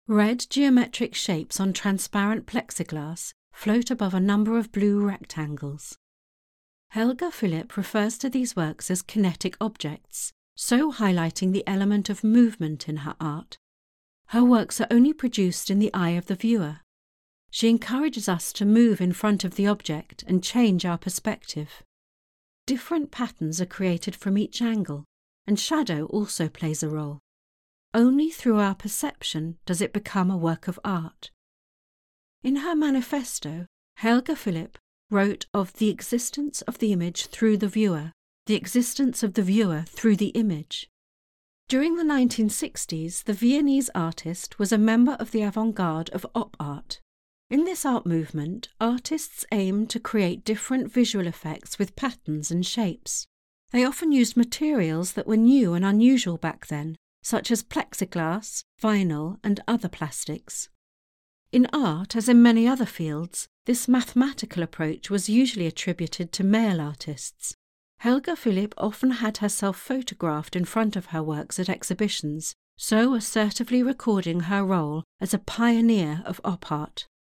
Red geometric shapes on transparent plexiglass float above a number of blue rectangles. Helga Philipp refers to these works as kinetic objects, so highlighting the element of movement in her art. Her works are only produced in the eye of the viewer. She encourages us to move in front of the object and change our perspective. Different patterns are created from each angle, and shadow also plays a role. Only through our perception does it become a work of art. In her manifesto, Helga Philipp wrote of the existence of the image through the viewer, the existence of the viewer through the image. During the 1960s, the Viennese artist was a member of the avant-garde of op art. In this art movement, artists aimed to create different visual effects with patterns and shapes. They often used materials that were new and unusual back then, such as plexiglass, vinyl, and other plastics. In art, as in many other fields, this mathematical approach was usually attributed to male artists. Helga Philipp often had herself photographed in front of her works at exhibitions, so assertively recording her role as a pioneer of op art.